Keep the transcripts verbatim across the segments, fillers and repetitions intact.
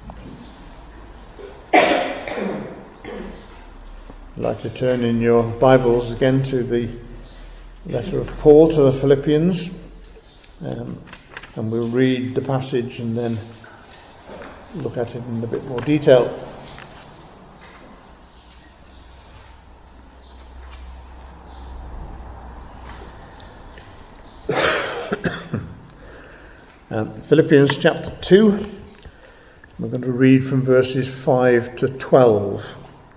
I'd like to turn in your Bibles again to the letter of Paul to the Philippians, um, and we'll read the passage and then look at it in a bit more detail. um, Philippians chapter two, we're going to read from verses five to twelve.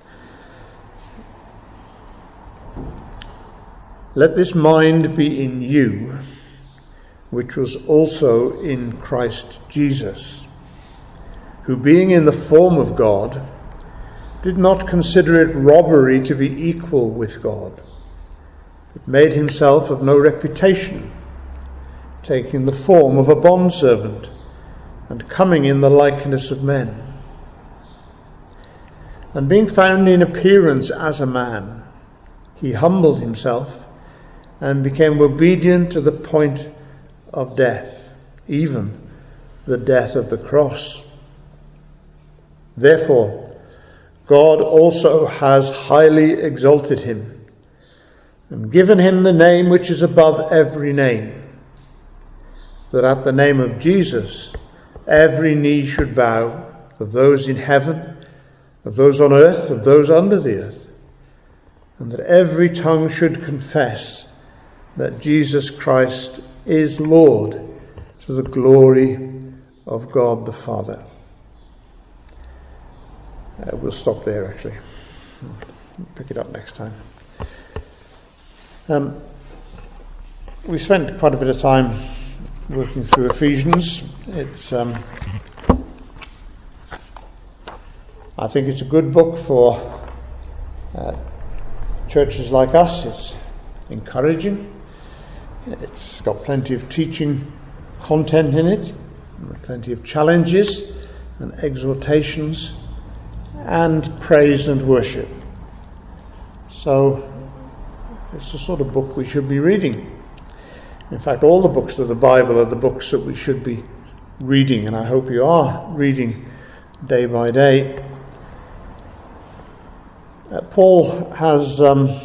Let this mind be in you, which was also in Christ Jesus, who being in the form of God, did not consider it robbery to be equal with God, but made himself of no reputation, taking the form of a bondservant, and coming in the likeness of men. And being found in appearance as a man, he humbled himself, and became obedient to the point of death, even the death of the cross. Therefore, God also has highly exalted him, and given him the name which is above every name, that at the name of Jesus every knee should bow, of those in heaven, of those on earth, of those under the earth, and that every tongue should confess that Jesus Christ is Lord, to the glory of God the Father. Uh, we'll stop there, actually. We'll pick it up next time. Um, we spent quite a bit of time working through Ephesians. It's, um, I think it's a good book for uh, churches like us. It's encouraging. It's got plenty of teaching content in it, plenty of challenges and exhortations, and praise and worship. So it's the sort of book we should be reading. In fact, all the books of the Bible are the books that we should be reading, and I hope you are reading day by day. Uh, Paul has um,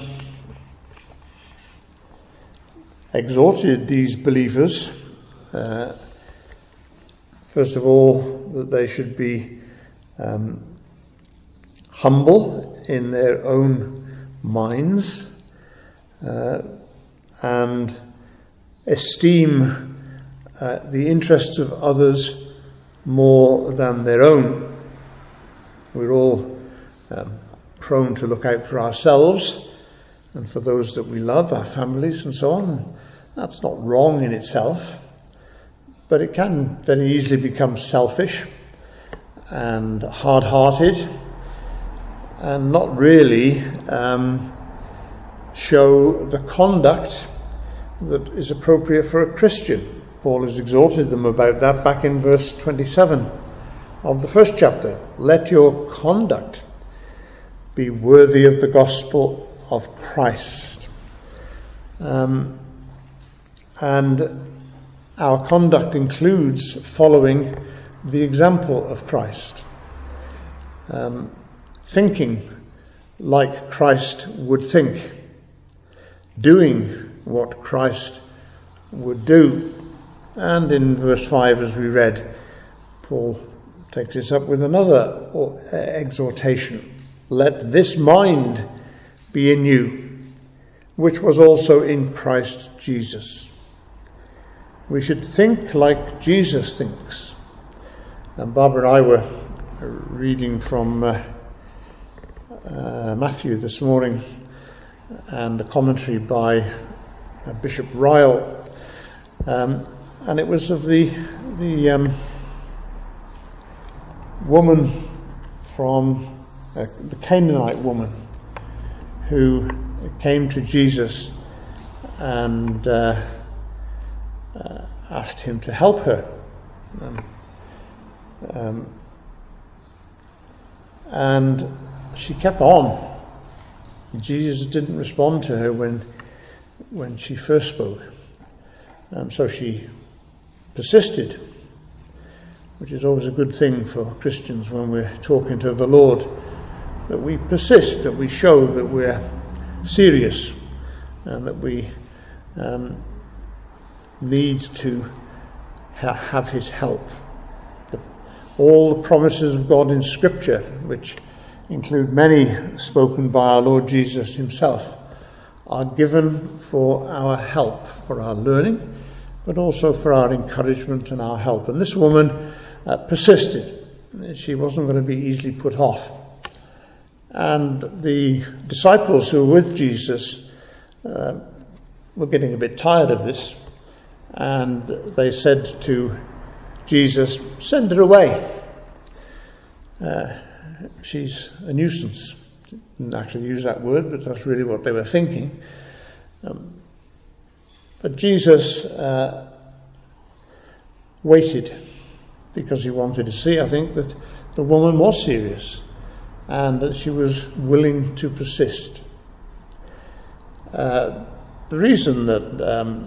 exhorted these believers, uh, first of all, that they should be um, humble in their own minds uh, and esteem uh, the interests of others more than their own. We're all um, prone to look out for ourselves and for those that we love, our families and so on. That's not wrong in itself, but it can very easily become selfish and hard-hearted and not really um, show the conduct that is appropriate for a Christian. Paul has exhorted them about that back in verse twenty-seven of the first chapter. Let your conduct be worthy of the gospel of Christ. Um, and our conduct includes following the example of Christ. Um, thinking like Christ would think. Doing what Christ would do. And in verse five, as we read, Paul takes this up with another exhortation. Let this mind be in you, which was also in Christ Jesus. We should think like Jesus thinks. And Barbara and I were reading from uh, uh, Matthew this morning, and the commentary by uh, Bishop Ryle, um, and it was of the the um, woman from uh, the Canaanite woman who came to Jesus and uh, uh, asked him to help her. Um, um, and she kept on. Jesus didn't respond to her when when she first spoke. Um, so she persisted. which is always a good thing for Christians when we're talking to the Lord, that we persist, that we show that we're serious, and that we um, need to ha- have his help. The, all the promises of God in Scripture, which include many spoken by our Lord Jesus himself, are given for our help, for our learning, but also for our encouragement and our help. And this woman uh, persisted. She wasn't going to be easily put off. And the disciples who were with Jesus uh, were getting a bit tired of this, and they said to Jesus, "Send her away. Uh, she's a nuisance." Didn't actually use that word, but that's really what they were thinking. Um, but Jesus uh, waited, because he wanted to see, I think, that the woman was serious and that she was willing to persist. Uh, the reason that um,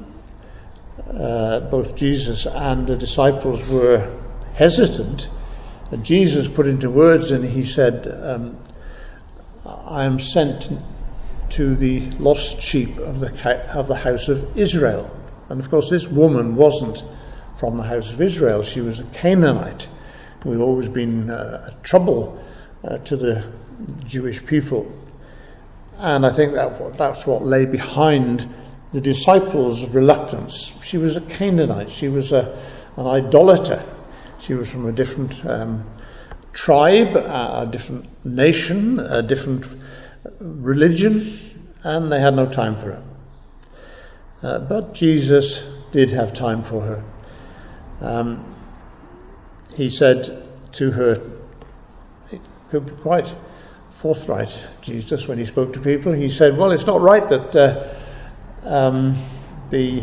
uh, both Jesus and the disciples were hesitant, that Jesus put into words, and he said, um, "I am sent to the lost sheep of the of the house of Israel." And of course, this woman wasn't from the house of Israel. She was a Canaanite who had always been uh, a trouble uh, to the Jewish people. And I think that that's what lay behind the disciples' reluctance. She was a Canaanite. She was a, an idolater. She was from a different um, tribe, a different nation, a different religion, and they had no time for her. Uh, but Jesus did have time for her. Um, he said to her, it could be quite forthright, Jesus, when he spoke to people. He said, "Well, it's not right that uh, um, the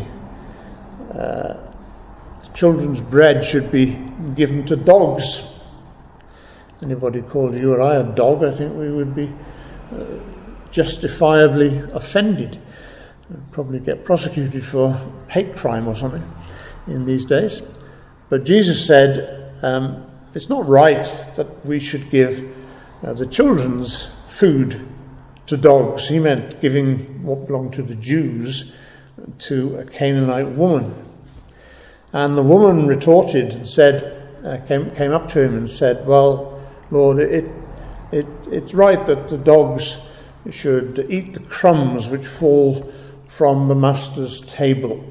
uh, children's bread should be given to dogs." Anybody called you or I a dog, I think we would be uh, justifiably offended. We'd probably get prosecuted for hate crime or something in these days. But Jesus said, um, it's not right that we should give uh, the children's food to dogs. He meant giving what belonged to the Jews to a Canaanite woman. And the woman retorted and said, uh, came, came up to him and said, "Well, Lord, it, it, it's right that the dogs should eat the crumbs which fall from the master's table."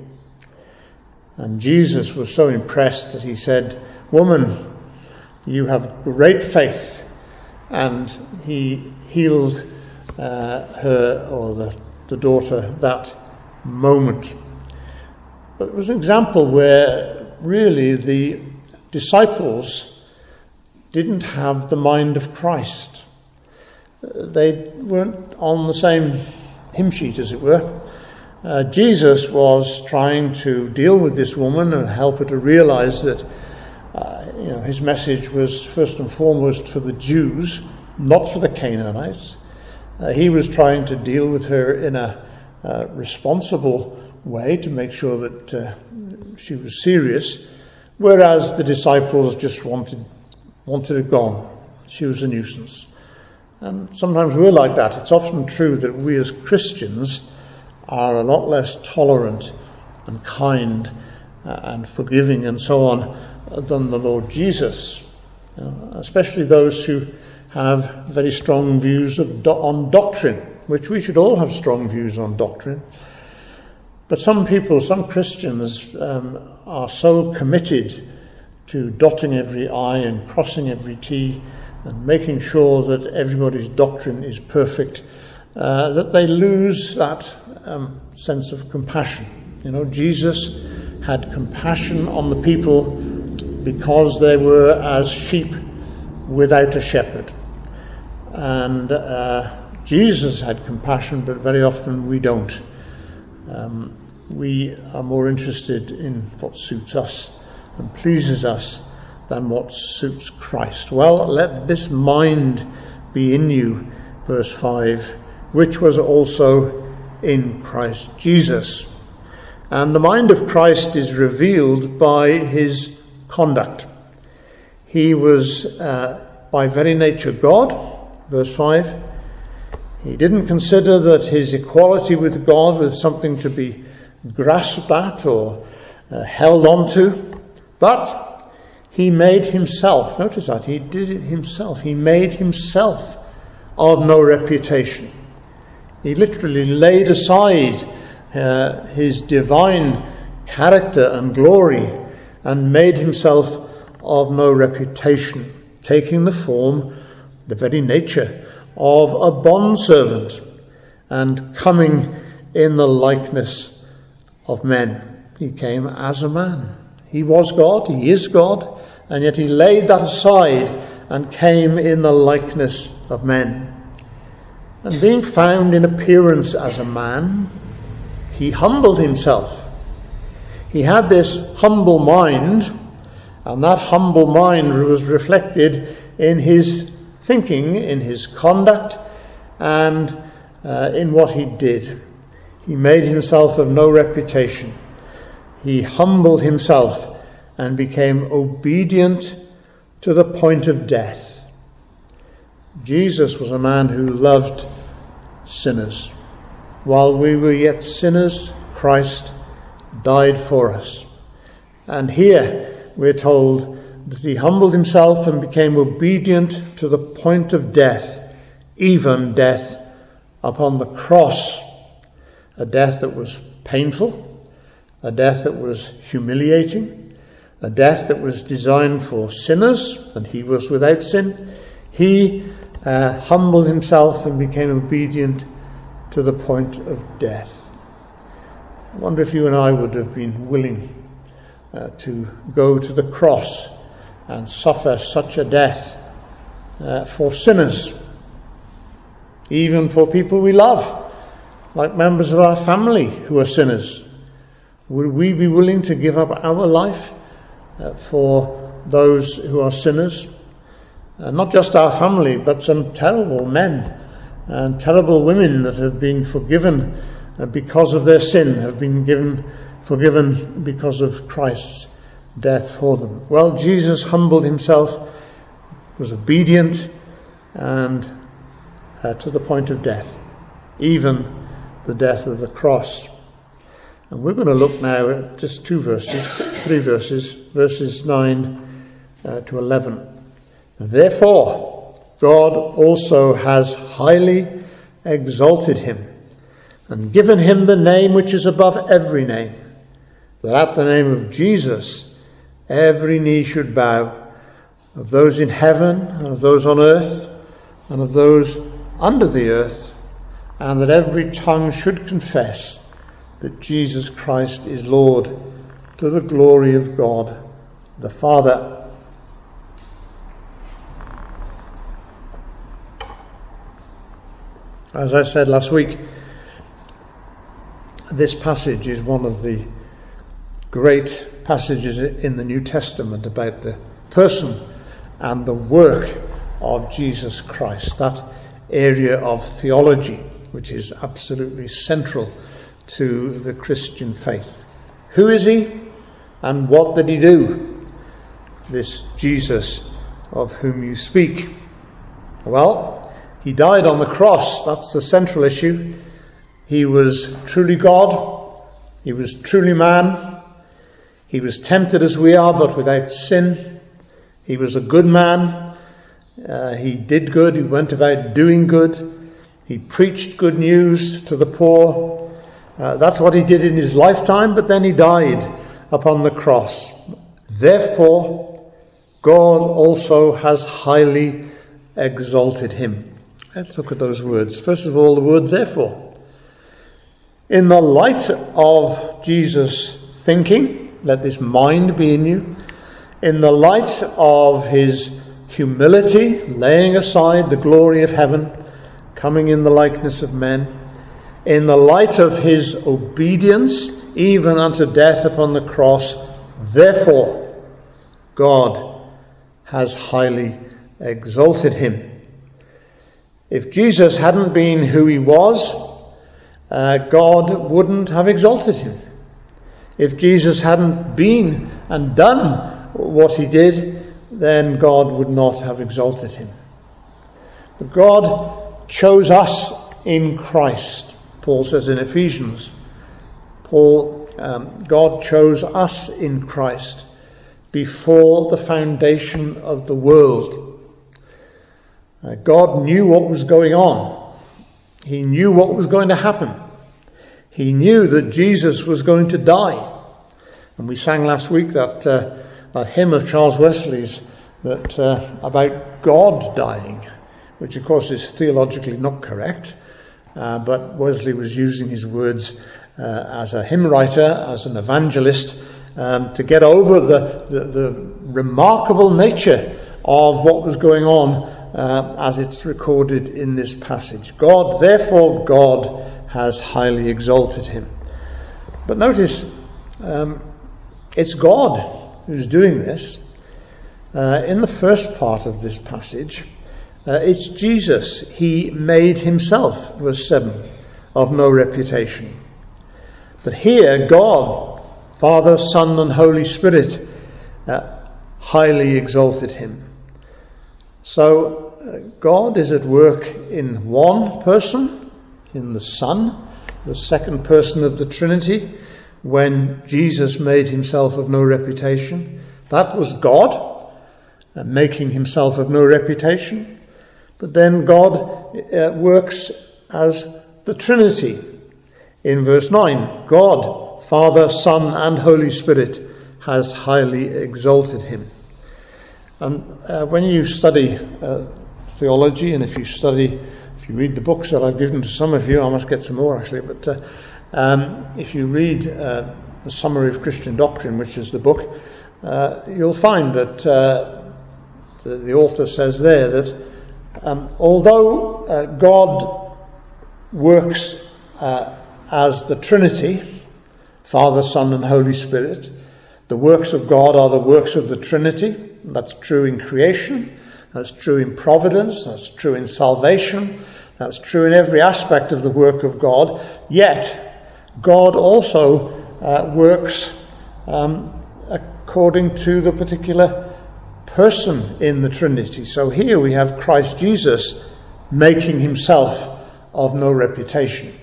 And Jesus was so impressed that he said, "Woman, you have great faith." And he healed uh, her, or the, the daughter, that moment. But it was an example where really the disciples didn't have the mind of Christ. They weren't on the same hymn sheet, as it were. Uh, Jesus was trying to deal with this woman and help her to realize that uh, you know, his message was first and foremost for the Jews, not for the Canaanites. Uh, he was trying to deal with her in a uh, responsible way to make sure that uh, she was serious, whereas the disciples just wanted wanted her gone. She was a nuisance. And sometimes we're like that. It's often true that we as Christians are a lot less tolerant and kind uh, and forgiving and so on uh, than the Lord Jesus, you know, especially those who have very strong views of do- on doctrine, which we should all have strong views on doctrine. But some people, some Christians, um, are so committed to dotting every I and crossing every T and making sure that everybody's doctrine is perfect, uh, that they lose that um, sense of compassion. You know, Jesus had compassion on the people because they were as sheep without a shepherd. And uh, Jesus had compassion, but very often we don't. Um, we are more interested in what suits us and pleases us than what suits Christ. Well, let this mind be in you, verse five, which was also in Christ Jesus. And the mind of Christ is revealed by his conduct. He was uh, by very nature God, verse five. He didn't consider that his equality with God was something to be grasped at or uh, held on to, but he made himself, notice that, he did it himself, he made himself of no reputation. He literally laid aside uh, his divine character and glory and made himself of no reputation, taking the form, the very nature of a bondservant and coming in the likeness of men. He came as a man. He was God, he is God, and yet he laid that aside and came in the likeness of men. And being found in appearance as a man, he humbled himself. He had this humble mind, and that humble mind was reflected in his thinking, in his conduct, and uh, in what he did. He made himself of no reputation. He humbled himself and became obedient to the point of death. Jesus was a man who loved sinners. While we were yet sinners, Christ died for us. And here we're told that he humbled himself and became obedient to the point of death, even death upon the cross. A death that was painful, a death that was humiliating, a death that was designed for sinners, and he was without sin. He uh, humbled himself and became obedient to the point of death. I wonder if you and I would have been willing uh, to go to the cross and suffer such a death uh, for sinners, even for people we love, like members of our family who are sinners. Would we be willing to give up our life uh, for those who are sinners? Uh, not just our family, but some terrible men and terrible women that have been forgiven uh, because of their sin, have been given forgiven because of Christ's death for them. Well, Jesus humbled himself, was obedient, and uh, to the point of death, even the death of the cross. And we're going to look now at just two verses, three verses, verses nine uh, to eleven. Therefore, God also has highly exalted him and given him the name which is above every name, that at the name of Jesus every knee should bow, of those in heaven and of those on earth and of those under the earth, and that every tongue should confess that Jesus Christ is Lord, to the glory of God the Father. As I said last week, this passage is one of the great passages in the New Testament about the person and the work of Jesus Christ, that area of theology which is absolutely central to the Christian faith. Who is he and what did he do? This Jesus of whom you speak. Well, he died on the cross. That's the central issue. He was truly God. He was truly man. He was tempted as we are, but without sin. He was a good man. Uh, he did good. He went about doing good. He preached good news to the poor. Uh, that's what he did in his lifetime, but then he died upon the cross. Therefore, God also has highly exalted him. Let's look at those words. First of all, the word therefore. In the light of Jesus' thinking, let this mind be in you. In the light of his humility, laying aside the glory of heaven, coming in the likeness of men. In the light of his obedience, even unto death upon the cross, therefore, God has highly exalted him. If Jesus hadn't been who he was, uh, God wouldn't have exalted him. If Jesus hadn't been and done what he did, then God would not have exalted him. But God chose us in Christ, Paul says in Ephesians. Paul, um, God chose us in Christ before the foundation of the world. Uh, God knew what was going on. He knew what was going to happen. He knew that Jesus was going to die. And we sang last week that uh, that hymn of Charles Wesley's that uh, about God dying, which of course is theologically not correct. Uh, but Wesley was using his words uh, as a hymn writer, as an evangelist, um, to get over the, the, the remarkable nature of what was going on uh, as it's recorded in this passage. God, therefore God has highly exalted him. But notice, um, it's God who's doing this. Uh, in the first part of this passage, uh, it's Jesus. He made himself, verse seven, of no reputation. But here, God, Father, Son, and Holy Spirit, uh, highly exalted him. So, uh, God is at work in one person, in the Son, the second person of the Trinity. When Jesus made himself of no reputation, that was God, uh, making himself of no reputation. But then God uh, works as the Trinity. In verse nine, God, Father, Son, and Holy Spirit has highly exalted him. And uh, when you study uh, theology, and if you study, if you read the books that I've given to some of you, I must get some more actually, but uh, Um, if you read uh, the Summary of Christian Doctrine, which is the book, uh, you'll find that uh, the, the author says there that um, although uh, God works uh, as the Trinity, Father, Son, and Holy Spirit, the works of God are the works of the Trinity. That's true in creation, that's true in providence, that's true in salvation, that's true in every aspect of the work of God. Yet God also uh, works um, according to the particular person in the Trinity. So here we have Christ Jesus making himself of no reputation.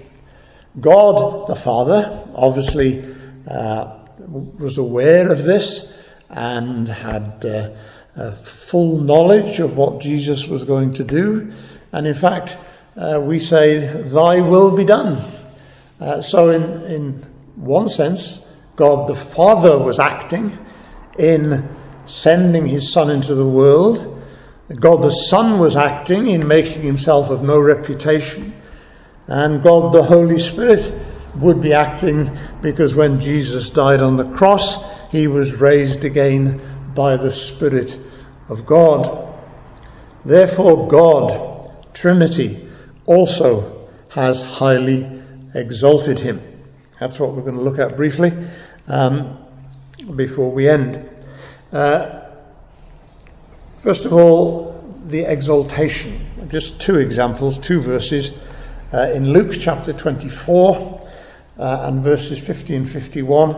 God the Father obviously uh, was aware of this and had uh, a full knowledge of what Jesus was going to do. And in fact, uh, we say, "Thy will be done." Uh, so in, in one sense, God the Father was acting in sending his Son into the world. God the Son was acting in making himself of no reputation. And God the Holy Spirit would be acting because when Jesus died on the cross, he was raised again by the Spirit of God. Therefore God, Trinity, also has highly exalted him. That's what we're going to look at briefly um, before we end. Uh, first of all, the exaltation. Just two examples, two verses. Uh, in Luke chapter twenty-four uh, and verses fifty and fifty-one,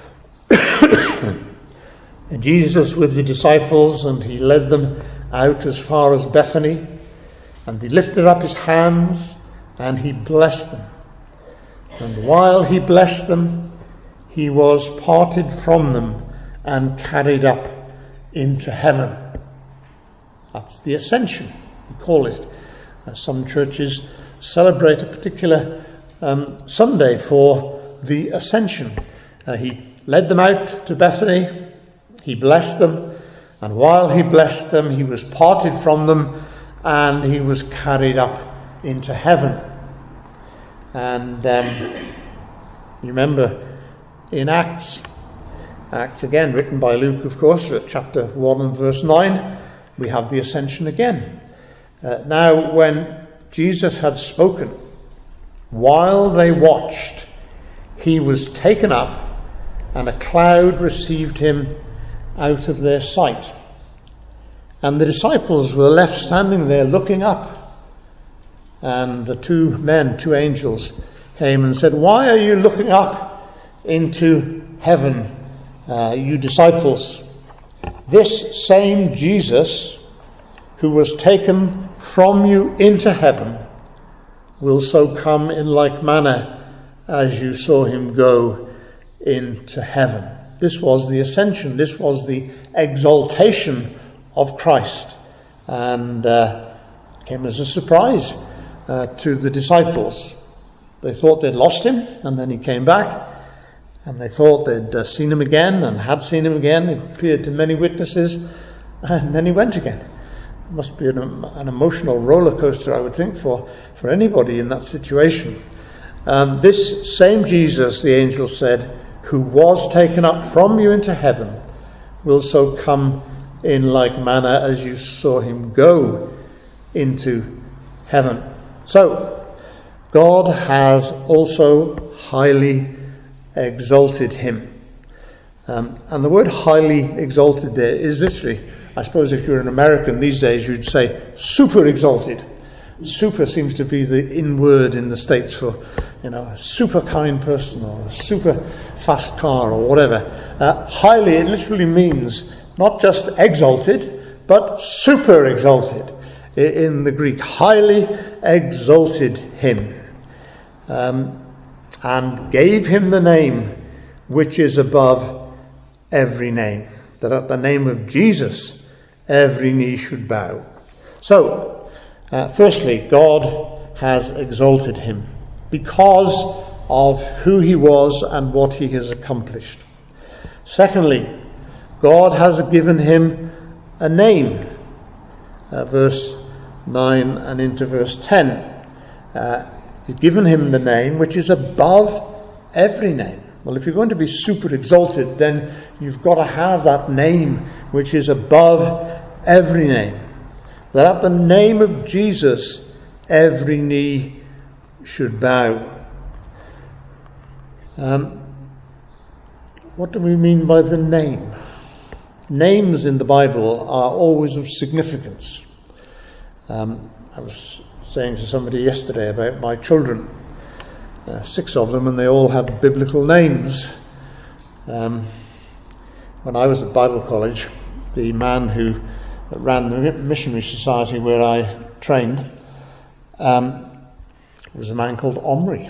Jesus with the disciples, and he led them out as far as Bethany, and he lifted up his hands and he blessed them. And while he blessed them, he was parted from them and carried up into heaven. That's the ascension, we call it. Uh, some churches celebrate a particular um, Sunday for the ascension. Uh, he led them out to Bethany, he blessed them, and while he blessed them, he was parted from them and he was carried up into heaven. And um, you remember in Acts, Acts again, written by Luke, of course, at chapter one and verse nine, we have the ascension again. Uh, now, when Jesus had spoken, while they watched, he was taken up, and a cloud received him out of their sight. And the disciples were left standing there looking up. And the two men, two angels, came and said, "Why are you looking up into heaven, uh, you disciples? this same Jesus who was taken from you into heaven will so come in like manner as you saw him go into heaven. This was the ascension. This was the exaltation of Christ, and uh, came as a surprise uh, to the disciples. They thought they'd lost him, and then he came back, and they thought they'd uh, seen him again and had seen him again. He appeared to many witnesses, and then he went again. It must be an, an emotional roller coaster, I would think, for, for anybody in that situation. Um, this same Jesus, the angel said, who was taken up from you into heaven, will so come in like manner as you saw him go into heaven. So, God has also highly exalted him. Um, and the word highly exalted there is literally, I suppose if you're an American these days, you'd say super exalted. Super seems to be the in word in the States for, you know, a super kind person or a super fast car or whatever. Uh, highly, it literally means not just exalted, but super exalted. In the Greek, highly exalted him, um, and gave him the name which is above every name, that at the name of Jesus every knee should bow. So, uh, firstly, God has exalted him because of who he was and what he has accomplished. Secondly, God has given him a name. Uh, verse nine and into verse ten. Uh, he's given him the name which is above every name. Well, if you're going to be super exalted, then you've got to have that name which is above every name. That at the name of Jesus, every knee should bow. Um, what do we mean by the name? Names in the Bible are always of significance. Um, I was saying to somebody yesterday about my children, uh, six of them, and they all had biblical names. Um, when I was at Bible college, the man who ran the missionary society where I trained um, was a man called Omri.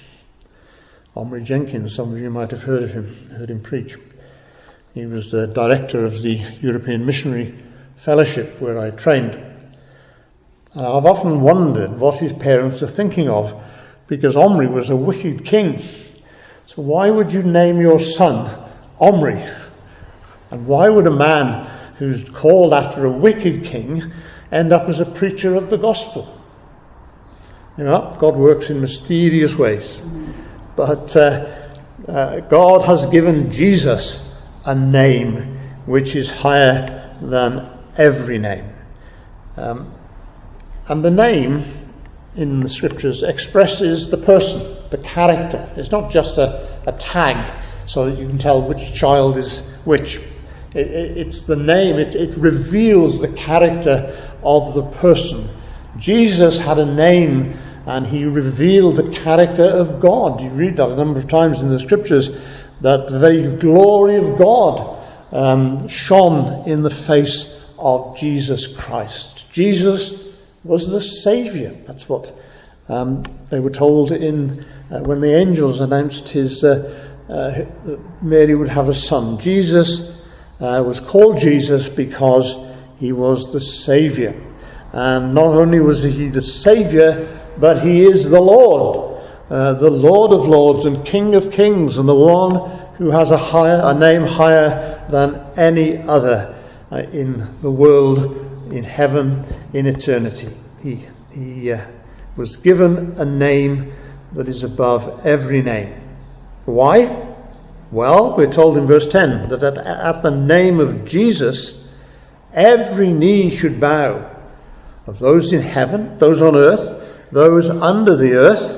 Omri Jenkins, some of you might have heard of him, heard him preach. He was the director of the European Missionary Fellowship where I trained. And I've often wondered what his parents are thinking of, because Omri was a wicked king. So why would you name your son Omri? And why would a man who's called after a wicked king end up as a preacher of the gospel? You know, God works in mysterious ways. But uh, uh, God has given Jesus a name which is higher than every name. Um, and the name in the scriptures expresses the person, the character. It's not just a, a tag so that you can tell which child is which. It, it, it's the name, it, it reveals the character of the person. Jesus had a name and he revealed the character of God. You read that a number of times in the scriptures, that the very glory of God um, shone in the face of Jesus Christ. Jesus was the Saviour. That's what um, they were told in uh, when the angels announced his uh, uh, Mary would have a son. Jesus uh, was called Jesus because he was the Saviour. And not only was he the Saviour, but he is the Lord, uh, the Lord of Lords and King of Kings, and the one who has a higher, a name higher than any other uh, in the world, in heaven, in eternity. He, he uh, was given a name that is above every name. Why? Well, we're told in verse ten that at, at the name of Jesus, every knee should bow, of those in heaven, those on earth, those under the earth,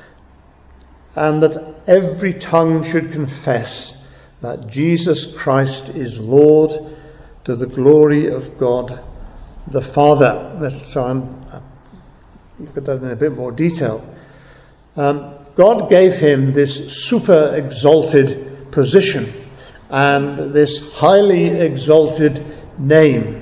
and that every tongue should confess that Jesus Christ is Lord, to the glory of God the Father. Let's try and look at that in a bit more detail. Um, God gave him this super exalted position and this highly exalted name.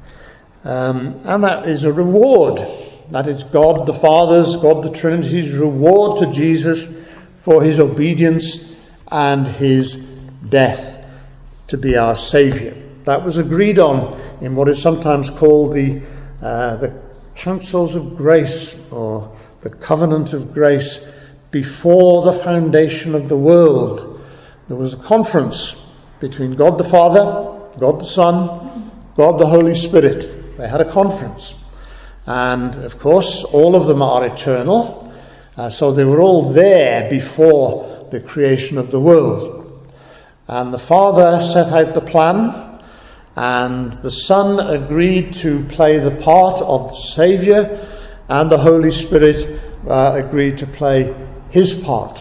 Um, and that is a reward. That is God the Father's, God the Trinity's reward to Jesus for his obedience and his death to be our Saviour. That was agreed on in what is sometimes called the uh, the Councils of Grace, or the Covenant of Grace, before the foundation of the world. There was a conference between God the Father, God the Son, God the Holy Spirit. They had a conference. And, of course, all of them are eternal. Uh, so they were all there before the creation of the world. And the Father set out the plan, and the Son agreed to play the part of the Saviour, and the Holy Spirit uh, agreed to play his part.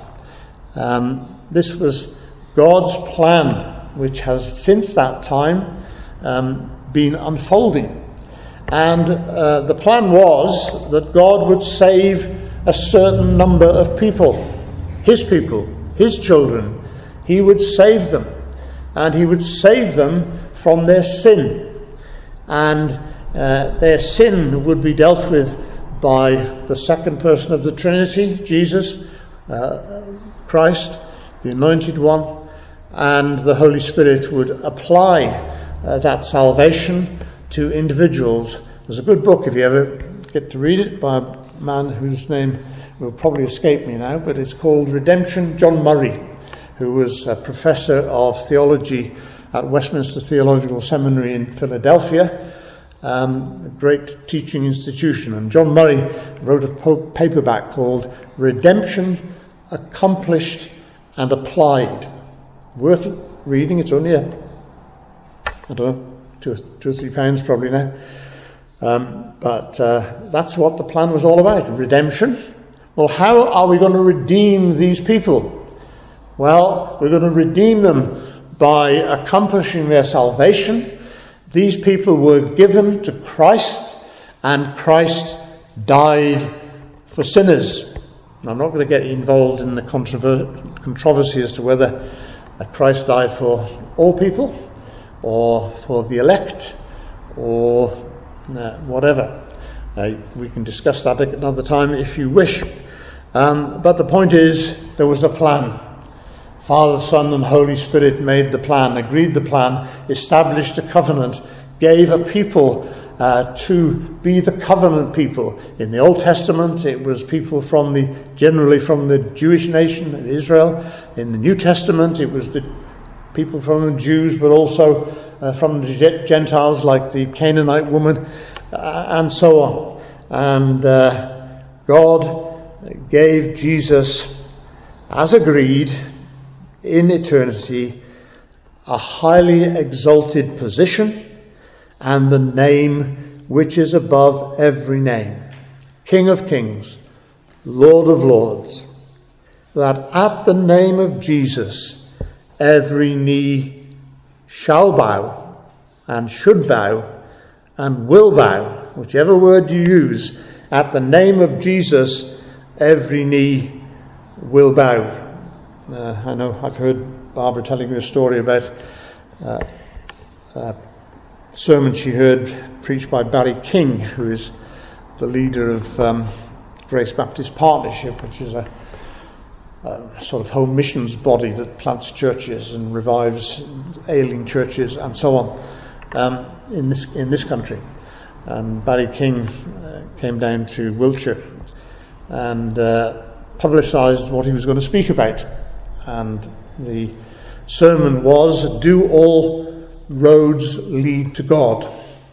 Um, this was God's plan, which has since that time um, been unfolding. And uh, the plan was that God would save a certain number of people, his people, his children. He would save them, and he would save them from their sin. And uh, their sin would be dealt with by the second person of the Trinity, Jesus, uh, Christ, the Anointed One, and the Holy Spirit would apply uh, that salvation to individuals. There's a good book, if you ever get to read it, by a man whose name will probably escape me now, but it's called Redemption. John Murray, who was a professor of theology at Westminster Theological Seminary in Philadelphia, um, a great teaching institution. And John Murray wrote a po- paperback called Redemption Accomplished and Applied. Worth reading. It's only a, I don't know, two, two or three pounds probably now. Um, but uh, that's what the plan was all about, redemption. Well, how are we going to redeem these people? Well, we're going to redeem them by accomplishing their salvation. These people were given to Christ, and Christ died for sinners. And I'm not going to get involved in the controver- controversy as to whether uh, Christ died for all people, or for the elect, or uh, whatever. Uh, we can discuss that at another time if you wish. Um, but the point is, there was a plan. Father, Son, and Holy Spirit made the plan, agreed the plan, established a covenant, gave a people uh, to be the covenant people. In the Old Testament, it was people from the, generally from the Jewish nation, Israel. In the New Testament, it was the people from the Jews, but also uh, from the Gentiles, like the Canaanite woman, uh, and so on. And uh, God gave Jesus, as agreed, in eternity, a highly exalted position and the name which is above every name, King of Kings, Lord of Lords, that at the name of Jesus every knee shall bow and should bow and will bow, whichever word you use. At the name of Jesus every knee will bow. Uh, I know I've heard Barbara telling me a story about uh, a sermon she heard preached by Barry King, who is the leader of um, Grace Baptist Partnership, which is a, a sort of home missions body that plants churches and revives ailing churches and so on um, in this in this country. And Barry King uh, came down to Wiltshire and uh, publicised what he was going to speak about. And the sermon was, do all roads lead to God?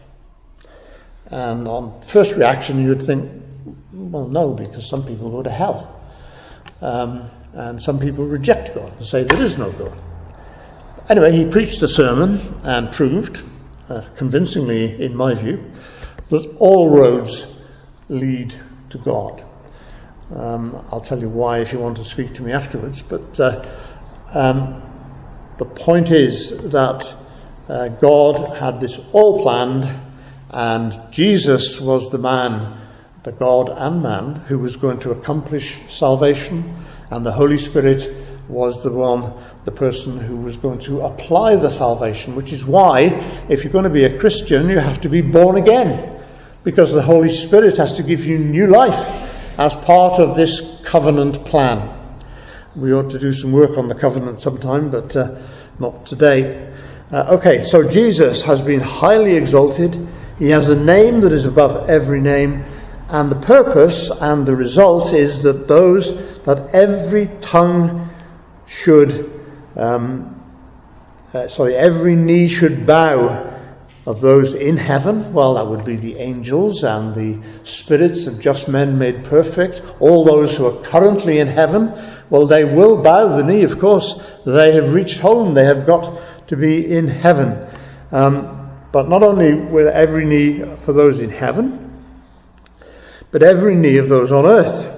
And on first reaction you would think, well, no, because some people go to hell. Um, and some people reject God and say there is no God. Anyway, he preached the sermon and proved, uh, convincingly in my view, that all roads lead to God. Um, I'll tell you why if you want to speak to me afterwards, but uh, um, the point is that uh, God had this all planned, and Jesus was the man, the God and man, who was going to accomplish salvation, and the Holy Spirit was the one the person who was going to apply the salvation, which is why, if you're going to be a Christian, you have to be born again, because the Holy Spirit has to give you new life as part of this covenant plan. We ought to do some work on the covenant sometime, but uh, not today. Uh, okay, so Jesus has been highly exalted. He has a name that is above every name, and the purpose and the result is that those, that every tongue should, um, uh, sorry, every knee should bow of those in heaven. Well, that would be the angels and the spirits of just men made perfect. All those who are currently in heaven, well, they will bow the knee, of course. They have reached home. They have got to be in heaven. Um, but not only will every knee for those in heaven, but every knee of those on earth.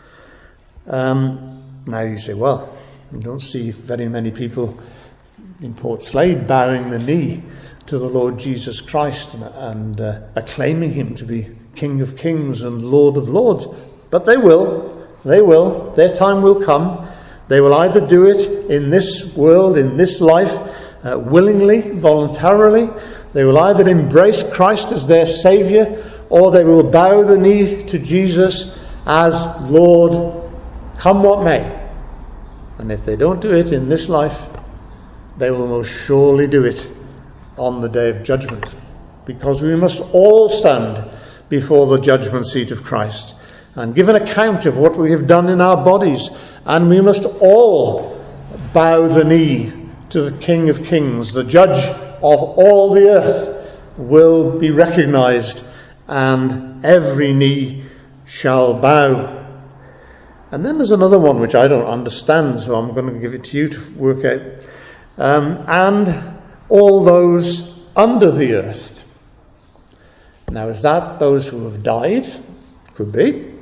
Um, now you say, well, you don't see very many people in Port Slade bowing the knee to the Lord Jesus Christ and, and uh, acclaiming him to be King of Kings and Lord of Lords. But they will. They will. Their time will come. They will either do it in this world, in this life, uh, willingly, voluntarily. They will either embrace Christ as their Saviour, or they will bow the knee to Jesus as Lord, come what may. And if they don't do it in this life, they will most surely do it on the day of judgment. Because we must all stand before the judgment seat of Christ and give an account of what we have done in our bodies. And we must all bow the knee to the King of Kings. The judge of all the earth will be recognized, and every knee shall bow. And then there's another one which I don't understand, so I'm going to give it to you to work out. Um, and all those under the earth. Now, is that those who have died? Could be.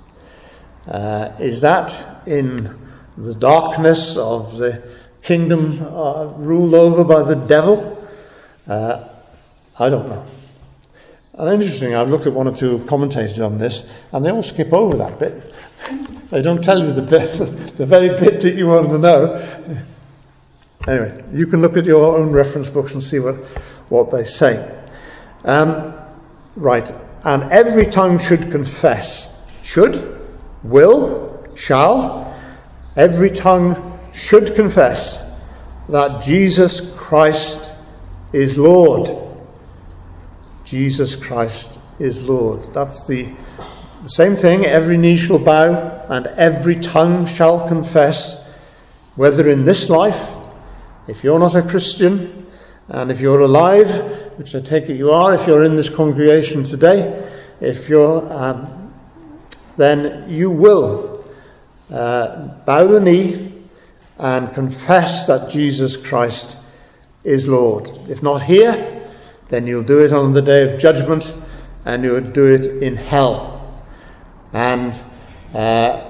Uh, is that in the darkness of the kingdom uh, ruled over by the devil? Uh, I don't know. And interesting, I've looked at one or two commentators on this, and they all skip over that bit. They don't tell you the bit, the very bit that you want to know. Anyway, you can look at your own reference books and see what, what they say. Um, right, and every tongue should confess. Should, will, shall. Every tongue should confess that Jesus Christ is Lord. Jesus Christ is Lord. That's the, the same thing. Every knee shall bow and every tongue shall confess, whether in this life, if you're not a Christian, and if you're alive, which I take it you are, if you're in this congregation today, if you're, um, then you will uh, bow the knee and confess that Jesus Christ is Lord. If not here, then you'll do it on the day of judgment, and you'll do it in hell. And uh,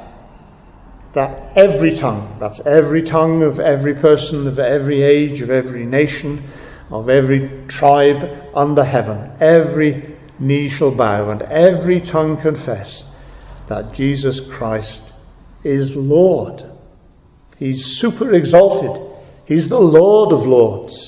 that every tongue, that's every tongue of every person, of every age, of every nation, of every tribe under heaven, every knee shall bow and every tongue confess that Jesus Christ is Lord. He's super exalted. He's the Lord of Lords.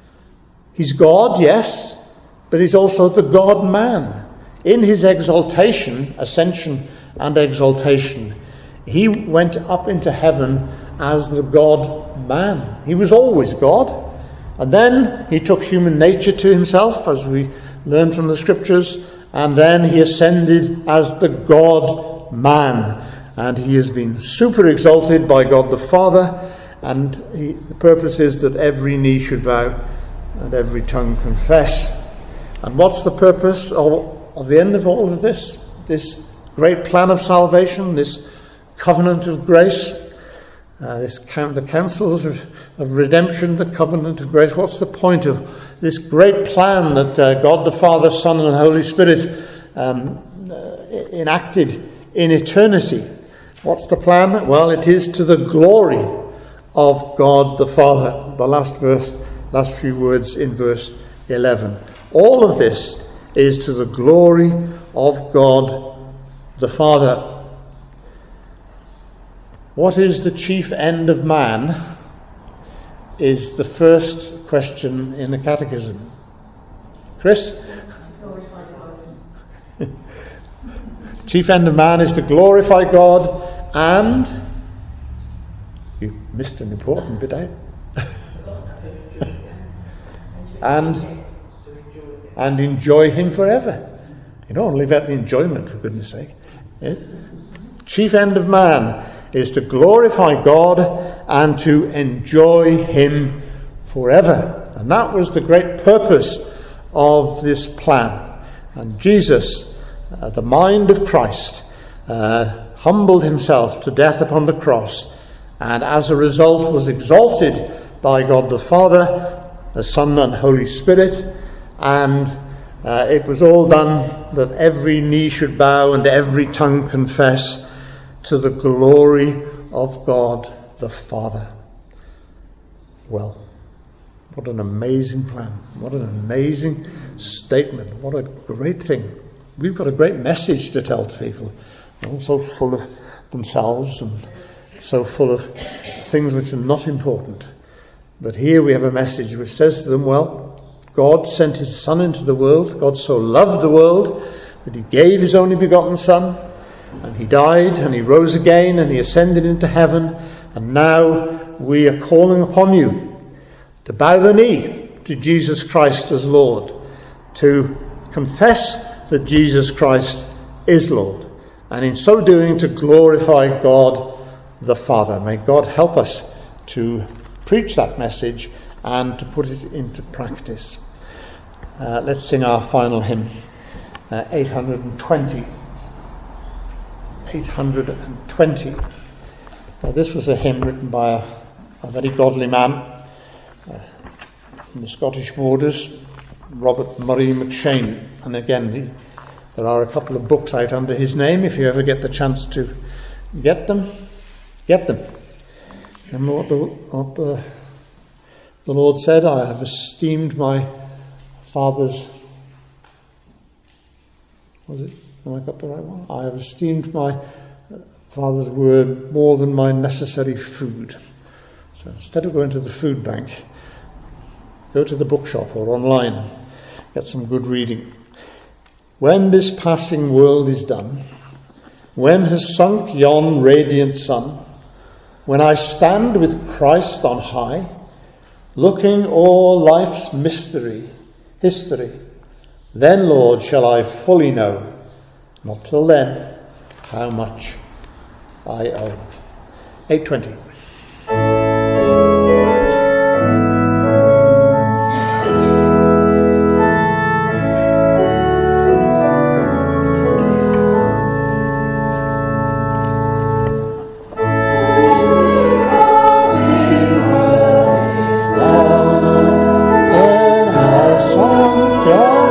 He's God, yes, but he's also the God-man. In his exaltation, ascension and exaltation, he went up into heaven as the God-man. He was always God. And then he took human nature to himself, as we learn from the scriptures, and then he ascended as the God-man. And he has been super exalted by God the Father, and he, the purpose is that every knee should bow and every tongue confess. And what's the purpose of, of the end of all of this? This great plan of salvation, this covenant of grace, uh, this count, the counsels of, of redemption, the covenant of grace. What's the point of this great plan that uh, God the Father, Son and Holy Spirit um, uh, enacted in eternity? What's the plan? Well, it is to the glory of God the Father. The last verse, last few words in verse eleven. All of this is to the glory of God the Father. What is the chief end of man? is the first question in the catechism? Chris? Chief end of man is to glorify God and... You missed an important bit out. and and enjoy him forever. You don't live out the enjoyment, for goodness sake. Yeah? Chief end of man is to glorify God and to enjoy him forever. And that was the great purpose of this plan. And Jesus, uh, the mind of Christ, uh, humbled himself to death upon the cross, and as a result was exalted by God the Father, the Son and Holy Spirit, and uh, it was all done that every knee should bow and every tongue confess to the glory of God the Father. Well, what an amazing plan. What an amazing statement. What a great thing. We've got a great message to tell to people. They're all so full of themselves and so full of things which are not important. But here we have a message which says to them, well, God sent his Son into the world. God so loved the world that he gave his only begotten Son, and he died and he rose again and he ascended into heaven, and now we are calling upon you to bow the knee to Jesus Christ as Lord, to confess that Jesus Christ is Lord, and in so doing to glorify God the Father. May God help us to preach that message and to put it into practice. Uh, let's sing our final hymn, uh, eight hundred twenty. eight hundred twenty. Now, this was a hymn written by a, a very godly man uh, from the Scottish borders, Robert Murray McShane. And again, he, there are a couple of books out under his name. If you ever get the chance to get them, get them. Remember what the, what the, the Lord said? I have esteemed my father's... Was it? Have I got the right one? I have esteemed my father's word more than my necessary food. So instead of going to the food bank, go to the bookshop or online and get some good reading. When this passing world is done, when has sunk yon radiant sun, when I stand with Christ on high, looking o'er life's mystery, history, then, Lord, shall I fully know, not till then, how much I owe. eight twenty. God